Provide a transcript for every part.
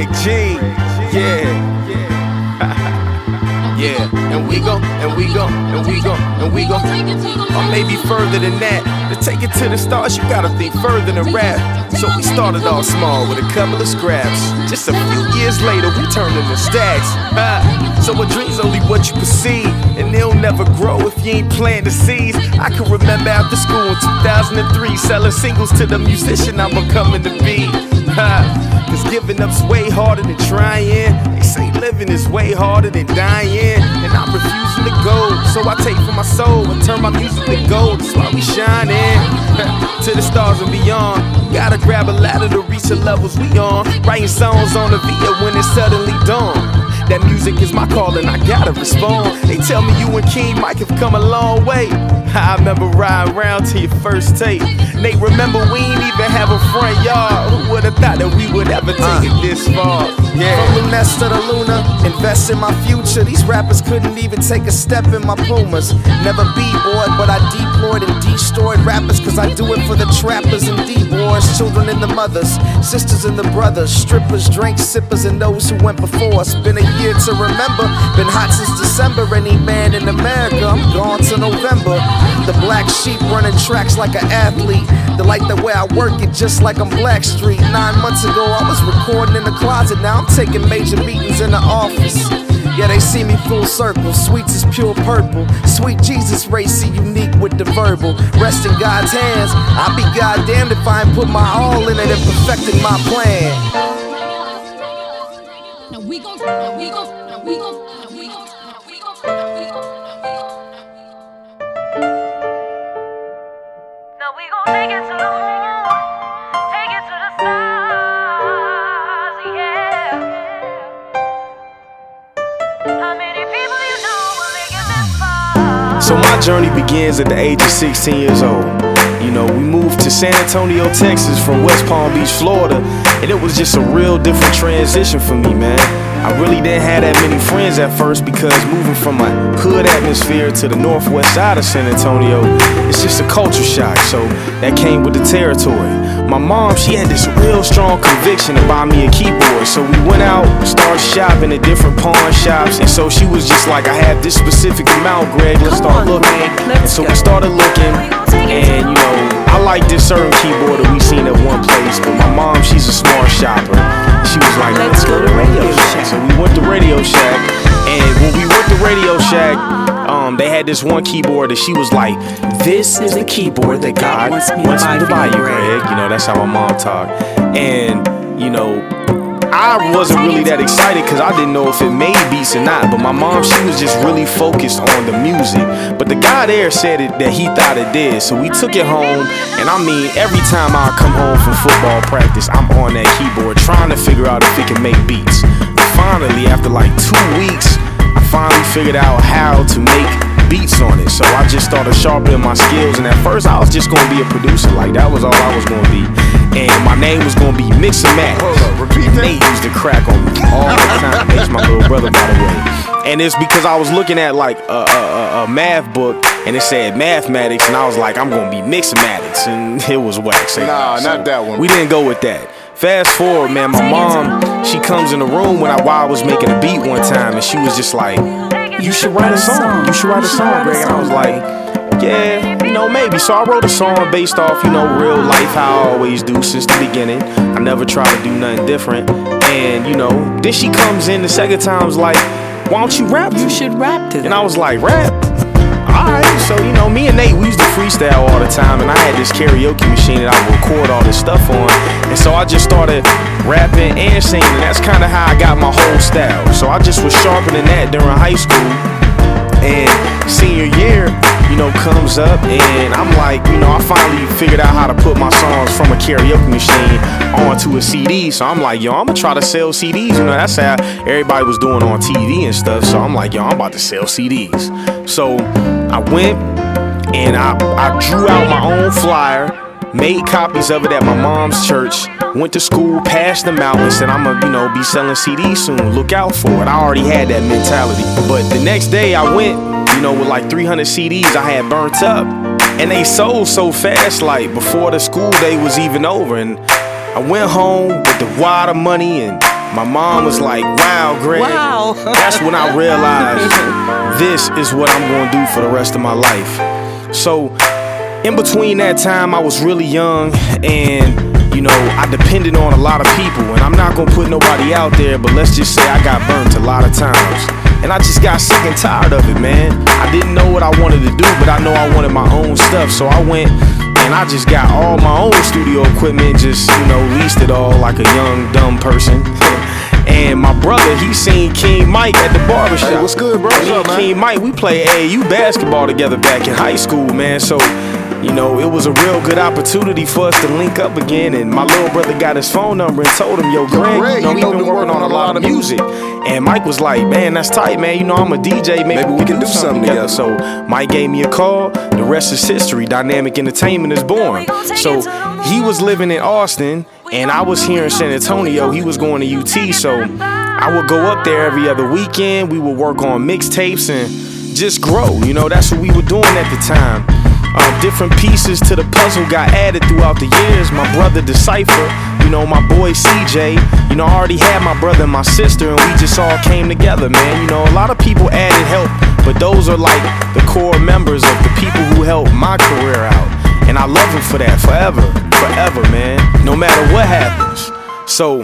G, yeah. Yeah, and we go, or maybe further than that. To take it to the stars, you gotta think further than rap. So we started off small with a couple of scraps. Just a few years later, we turned into stacks. So a dream's only what you perceive, and they'll never grow if you ain't planting the seeds. I can remember after school in 2003, selling singles to the musician I'm becoming to be. Cause giving up's way harder than trying. They say living is way harder than dying, and I'm refusing to go. So I take from my soul and turn my music to gold. That's why we shining to the stars and beyond. Gotta grab a ladder to reach the levels we on. Writing songs on the Via when it's suddenly dawn. That music is my calling, I gotta respond. They tell me you and King Mike have come a long way. I remember riding around to your first tape. Nate, remember we ain't even have a front yard. Who would've thought that we would ever take it this far? Yeah. From Lunes to the Luna, invest in my future. These rappers couldn't even take a step in my Pumas. Never B-boyed, but I deployed and destroyed rappers. Cause I do it for the trappers and D-boys. Children and the mothers, sisters and the brothers, strippers, drink sippers, and those who went before us. Been a year to remember, been hot since December. Any man in America, I'm gone to November. The black sheep running tracks like an athlete. They like the way I work it just like I'm Blackstreet. 9 months ago I was recording in the closet. Now I'm taking major meetings in the office. Yeah, they see me full circle. Sweets is pure purple. Sweet Jesus racy, unique with the verbal. Rest in God's hands. I'll be goddamned if I ain't put my all in it and perfecting my plan. Now we gon' take it to the moon, take it to the stars, yeah. How many people you know will make it this far? So my journey begins at the age of 16 years old. You know, we moved to San Antonio, Texas from West Palm Beach, Florida, and it was just a real different transition for me, man. I really didn't have that many friends at first because moving from my hood atmosphere to the northwest side of San Antonio, it's just a culture shock, so that came with the territory. My mom, she had this real strong conviction to buy me a keyboard, so we went out, started shopping at different pawn shops, and so she was just like, I have this specific amount, Greg, let's start looking. And so we started looking, and you know, I like this certain keyboard that we seen at one place, but my mom, she's a smart shopper. She was like, let's go to Radio Shack. So we went to Radio Shack, and when we went to Radio Shack, they had this one keyboard that she was like, this is the keyboard that God wants me to buy you, Greg. You know, that's how my mom talked. And, you know, I wasn't really that excited because I didn't know if it made beats or not. But my mom, she was just really focused on the music. But the guy there said that he thought it did. So we took it home. And I mean, every time I come home from football practice, I'm on that keyboard trying to figure out if it can make beats. But finally, after like 2 weeks, I finally figured out how to make beats on it. So I just started sharpening my skills. And at first, I was just going to be a producer. Like, that was all I was going to be. And my name was gonna be Mix and Match. Nate used to crack on me all the time. Nate's my little brother, by the way. And it's because I was looking at like a math book, and it said mathematics, and I was like, I'm gonna be Mixmatics, and it was whack. So, not that one. We didn't go with that. Fast forward, man, my mom, she comes in the room while I was making a beat one time, and she was just like, you should write a song. You should write a song, Greg. And I was like, yeah, you know, maybe. So I wrote a song based off, you know, real life, how I always do since the beginning. I never try to do nothing different. And, you know, then she comes in the second time, was like, why don't you rap? You should rap to them. And I was like, rap? Alright. So, you know, me and Nate, we used to freestyle all the time. And I had this karaoke machine that I would record all this stuff on. And so I just started rapping and singing. And that's kind of how I got my whole style. So I just was sharpening that during high school. And senior year, you know, comes up, and I'm like, you know, I finally figured out how to put my songs from a karaoke machine onto a CD. So I'm like, yo, I'm gonna try to sell CDs. You know, that's how everybody was doing on TV and stuff. So I'm like, yo, I'm about to sell CDs. So I went and I drew out my own flyer, made copies of it at my mom's church, went to school, passed them out, and said, I'm gonna, you know, be selling CDs soon. Look out for it. I already had that mentality. But the next day I went, you know, with like 300 CDs I had burnt up, and they sold so fast, like before the school day was even over. And I went home with the wad of money and my mom was like, wow, Greg. Wow. That's when I realized this is what I'm going to do for the rest of my life. So in between that time, I was really young, and you know, I depended on a lot of people, and I'm not gonna put nobody out there, but let's just say I got burnt a lot of times, and I just got sick and tired of it, man. I didn't know what I wanted to do, but I know I wanted my own stuff, so I went and I just got all my own studio equipment, just, you know, leased it all like a young, dumb person. And my brother, he seen King Mike at the barbershop. Hey, what's good, bro? Me and King Mike, we played AAU basketball together back in high school, man. So, you know, it was a real good opportunity for us to link up again. And my little brother got his phone number and told him, yo, Greg, you know, we've been working on a lot of music. And Mike was like, man, that's tight, man. You know, I'm a DJ. Maybe we can do something together. So Mike gave me a call. The rest is history. Dynamic Entertainment is born. So he was living in Austin, and I was here in San Antonio. He was going to UT. So I would go up there every other weekend. We would work on mixtapes and just grow. You know, that's what we were doing at the time. Different pieces to the puzzle got added throughout the years. My brother Decipher, you know, my boy CJ, you know, I already had my brother and my sister, and we just all came together, man. You know, a lot of people added help, but those are like the core members of the people who helped my career out, and I love them for that forever, man, no matter what happens. So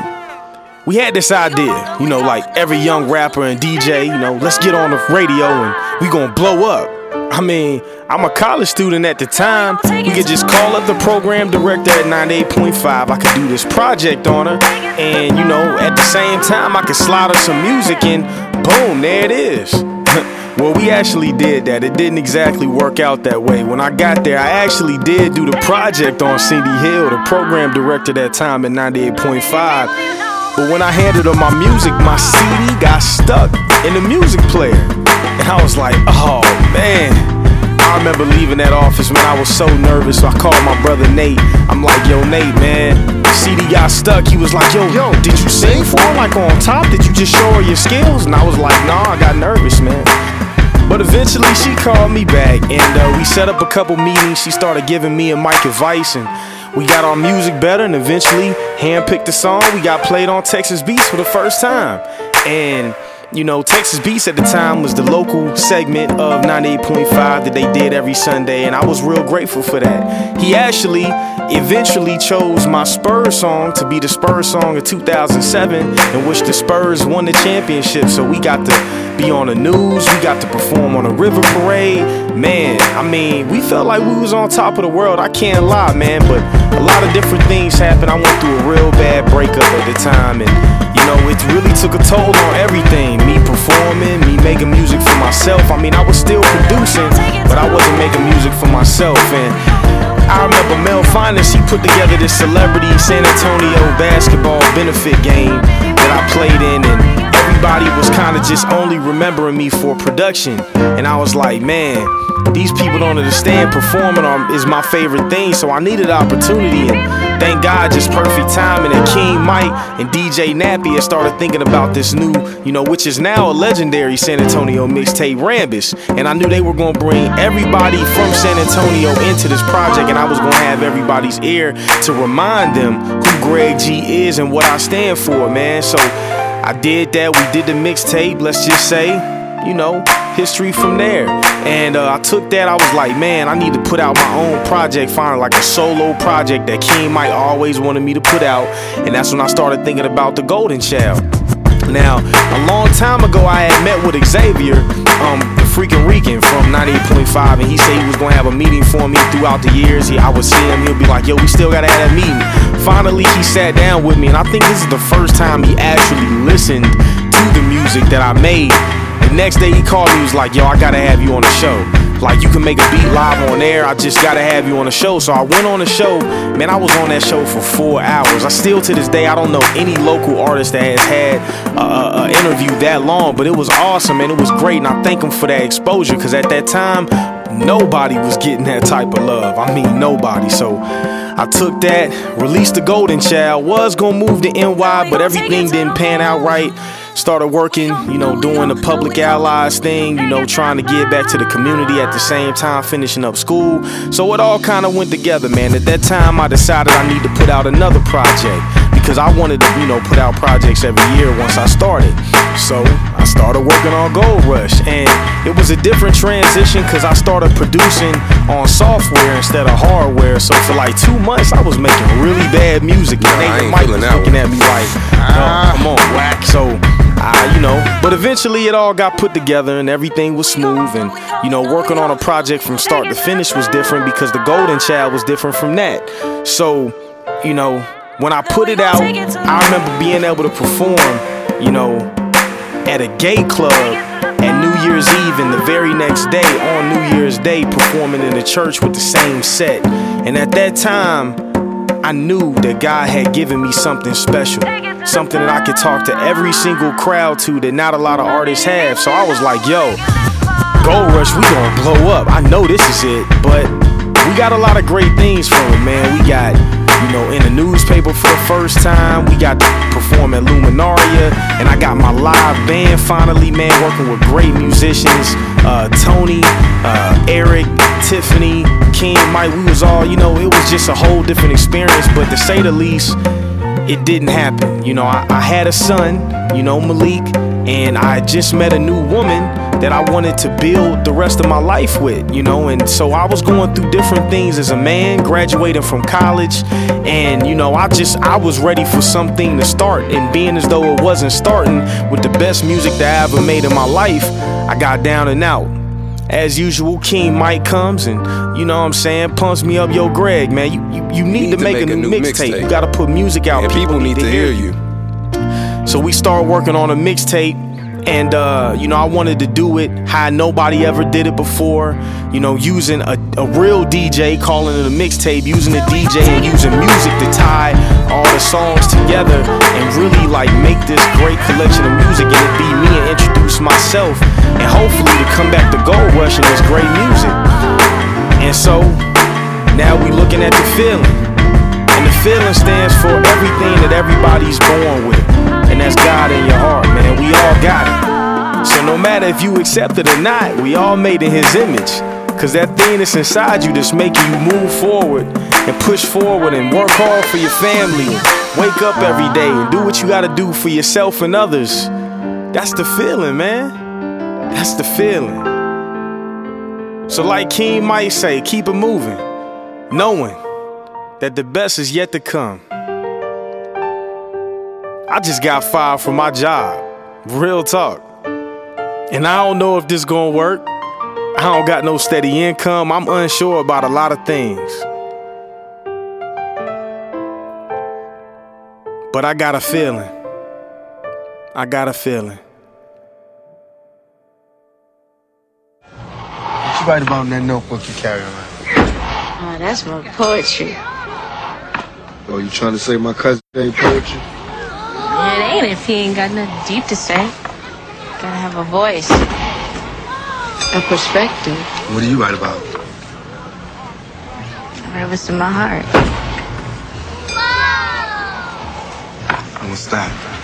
we had this idea, you know, like every young rapper and DJ, you know, let's get on the radio and we gonna blow up. I mean, I'm a college student at the time. We could just call up the program director at 98.5. I could do this project on her, and you know, at the same time I could slide her some music, and boom, there it is. Well, we actually did that. It didn't exactly work out that way. When I got there, I actually did do the project on Cindy Hill, the program director that time at 98.5. But when I handed her my music, my CD got stuck in the music player. And I was like, oh man. I remember leaving that office, man, I was so nervous. So I called my brother Nate. I'm like, yo, Nate, man, the CD got stuck. He was like, yo, did you sing for her, like on top? Did you just show her your skills? And I was like, nah, I got nervous, man. But eventually she called me back, and we set up a couple meetings. She started giving me and Mike advice, and we got our music better, and eventually handpicked the song. We got played on Texas Beats for the first time. And you know, Texas Beats at the time was the local segment of 98.5 that they did every Sunday, and I was real grateful for that. He actually eventually chose my Spurs song to be the Spurs song of 2007, in which the Spurs won the championship. So we got to be on the news, we got to perform on a river parade. Man, I mean, we felt like we was on top of the world, I can't lie, man. But a lot of different things happened. I went through a real bad breakup at the time, and you know, it really took a toll on everything. Me performing, me making music for myself. I mean, I was still producing, but I wasn't making music for myself. And I remember Mel Finest, he put together this celebrity San Antonio basketball benefit game that I played in, and everybody was kind of just only remembering me for production. And I was like, man, these people don't understand performing is my favorite thing, so I needed an opportunity. And thank God, just perfect timing. And King Mike and DJ Nappy had started thinking about this new, you know, which is now a legendary San Antonio mixtape, Rambus. And I knew they were going to bring everybody from San Antonio into this project, and I was going to have everybody's ear to remind them who Greg G is and what I stand for, man. So I did that. We did the mixtape, let's just say, you know, history from there. And I took that, I was like, man, I need to put out my own project, finally, like a solo project that King Mike always wanted me to put out. And that's when I started thinking about the Golden Child. Now, a long time ago, I had met with Xavier, the freaking Rican from 98.5, and he said he was going to have a meeting for me throughout the years. I would see him, he'll be like, yo, we still got to have that meeting. Finally, he sat down with me, and I think this is the first time he actually listened to the music that I made. The next day he called me, he was like, yo, I gotta have you on the show. Like, you can make a beat live on air, I just gotta have you on the show. So I went on the show, man, I was on that show for 4 hours. I still, to this day, I don't know any local artist that has had an interview that long, but it was awesome, and it was great, and I thank him for that exposure, because at that time, nobody was getting that type of love. I mean, nobody. So I took that, released the Golden Child, was gonna move to NY, but everything didn't pan out right. Started working, you know, doing the Public Allies thing, you know, trying to give back to the community at the same time, finishing up school. So it all kind of went together, man. At that time, I decided I need to put out another project, because I wanted to, put out projects every year once I started. So I started working on Gold Rush, and it was a different transition because I started producing on software instead of hardware. So for like 2 months, I was making really bad music, and Nate Mike was looking at me like, come on, whack. So but eventually it all got put together and everything was smooth, and working on a project from start to finish was different because the Golden Child was different from that. So when I put it out, I remember being able to perform at a gay club at New Year's Eve, and the very next day on New Year's Day performing in the church with the same set. And at that time I knew that God had given me something special, something that I could talk to every single crowd to that not a lot of artists have. So I was like, yo, Gold Rush, we gonna blow up. I know this is it, but we got a lot of great things from it, man. We got, in the newspaper for the first time. We got to perform at Luminaria, and I got my live band finally, man, working with great musicians. Tony, Eric, Tiffany, King, Mike, we was all, it was just a whole different experience, but to say the least, it didn't happen. I had a son, Malik, and I just met a new woman that I wanted to build the rest of my life with, and so I was going through different things as a man, graduating from college, and I was ready for something to start, and being as though it wasn't starting with the best music that I ever made in my life, I got down and out. As usual, King Mike comes and, pumps me up. Yo, Greg, man, you need to make a new mixtape. You gotta put music out. And people need to hear you. So we started working on a mixtape, and I wanted to do it how nobody ever did it before. Using a real DJ, calling it a mixtape, using a DJ and using music to tie all the songs together and really like make this great collection of music, and it be me and introduce myself, and hopefully to come back to Gold Rush and this great music. And so now we looking at the feeling, and the feeling stands for everything that everybody's born with, and that's God in your heart, man. We all got it. So no matter if you accept it or not, we all made in His image. Cause that thing that's inside you that's making you move forward and push forward and work hard for your family and wake up every day and do what you gotta do for yourself and others. That's the feeling, man. That's the feeling. So like King might say, keep it moving, knowing that the best is yet to come. I just got fired from my job, real talk. And I don't know if this gonna work. I don't got no steady income. I'm unsure about a lot of things. But I got a feeling. I got a feeling. What you write about in that notebook you carry around? Oh, that's my poetry. Oh, you trying to say my cousin ain't poetry? Yeah, it ain't if he ain't got nothing deep to say. Gotta have a voice. A perspective. What do you write about? I write what's in my heart. And what's that?